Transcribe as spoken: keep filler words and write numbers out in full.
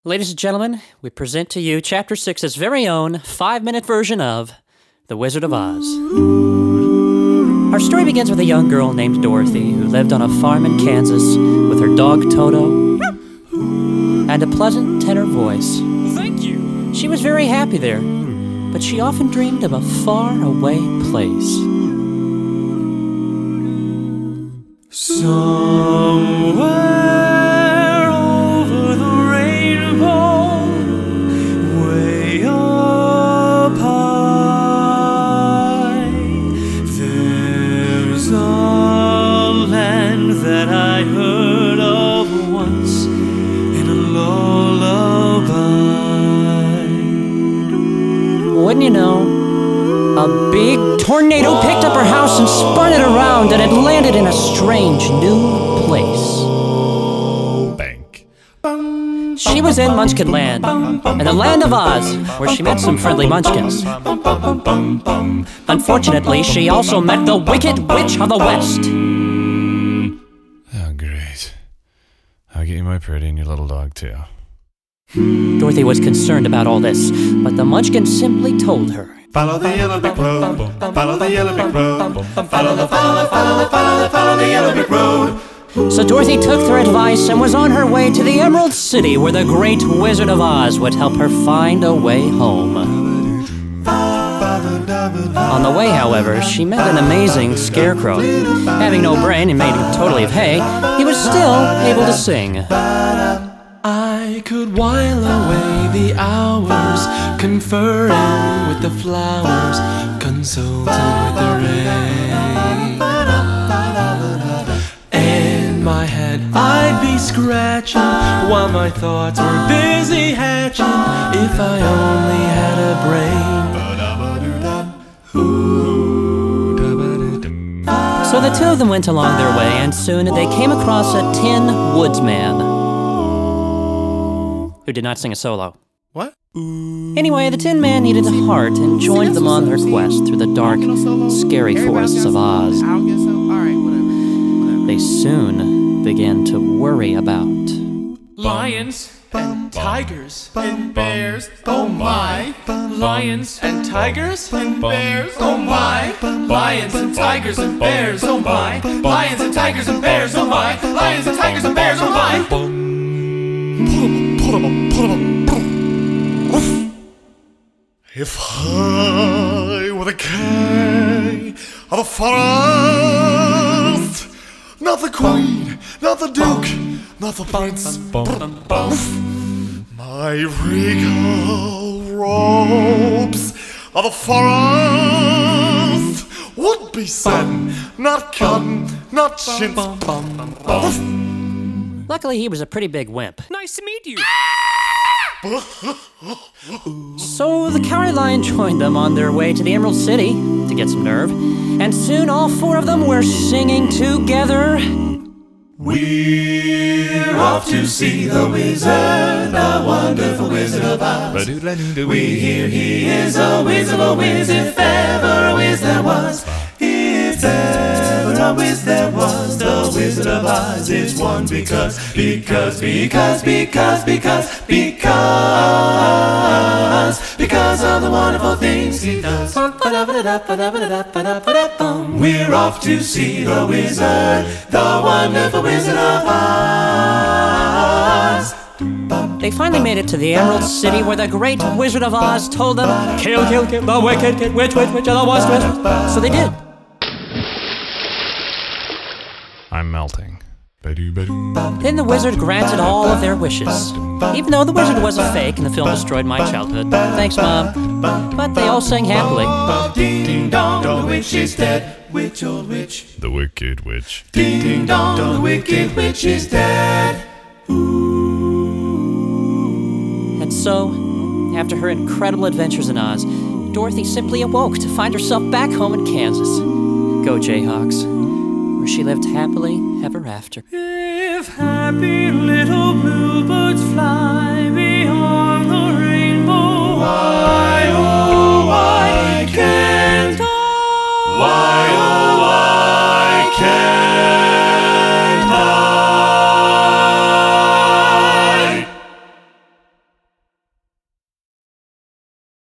Ladies and gentlemen, we present to you Chapter six's very own five-minute version of The Wizard of Oz. Our story begins with a young girl named Dorothy who lived on a farm in Kansas with her dog Toto and a pleasant tenor voice. Thank you. She was very happy there, but she often dreamed of a far-away place. Somewhere over the rainbow, way up high, there's a land that I heard of once in a lullaby. Wouldn't you know, a big tornado picked up her house and spun it around, and it landed in a strange new place. Bank. She was in Munchkin Land, in the land of Oz, where she met some friendly munchkins. Unfortunately, she also met the Wicked Witch of the West. Oh, great. I'll get you my pretty and your little dog, too. Dorothy was concerned about all this, but the munchkin simply told her, Follow the yellow brick road, follow the yellow brick road, follow the, follow the, follow the, follow the, follow the yellow brick road. So Dorothy took their advice and was on her way to the Emerald City, where the great Wizard of Oz would help her find a way home. On the way, however, she met an amazing scarecrow. Having no brain and made totally of hay, he was still able to sing. I could while away the hours, conferring with the flowers, consulting with the rain. In my head I'd be scratching, while my thoughts were busy hatching, if I only had a brain. So the two of them went along their way, and soon they came across a Tin Woodsman, who did not sing a solo. What? Anyway, the Tin Man needed a heart and joined them on their quest through the dark, scary forests of Oz. They soon began to worry about Lions and tigers and bears, oh my. Lions and tigers and bears, oh my. Lions and tigers and bears, oh my. Lions and tigers and bears, oh my. Lions and tigers and bears, oh my. If I were the king of the forest, not the queen, not the duke, not the prince, my regal robes of the forest would be satin, not cotton, not chintz. Luckily, he was a pretty big wimp. Nice to meet you. So the Cowardly Lion joined them on their way to the Emerald City to get some nerve, and soon all four of them were singing together. We're off to see the wizard, the wonderful Wizard of Oz. We hear he is a whiz of a whiz, if ever a whiz there was. If ever a whiz there was, the Wizard of Oz is one because, because, because, because, because, because, because of the wonderful things he does. We're off to see the wizard, the wonderful Wizard of Oz. They finally made it to the Emerald City, where the great Wizard of Oz told them, Kill, kill, kill the wicked, wicked witch, witch, witch of the West, witch. So they did. I'm melting. Then the wizard granted all of their wishes, even though the wizard was a fake and the film destroyed my childhood. Thanks, Mom. But they all sang happily. Ding dong, the witch is dead. Witch, old witch. The Wicked Witch. Ding dong, the wicked witch is dead. And so, after her incredible adventures in Oz, Dorothy simply awoke to find herself back home in Kansas. Go Jayhawks, where she lived happily ever after. If happy little blue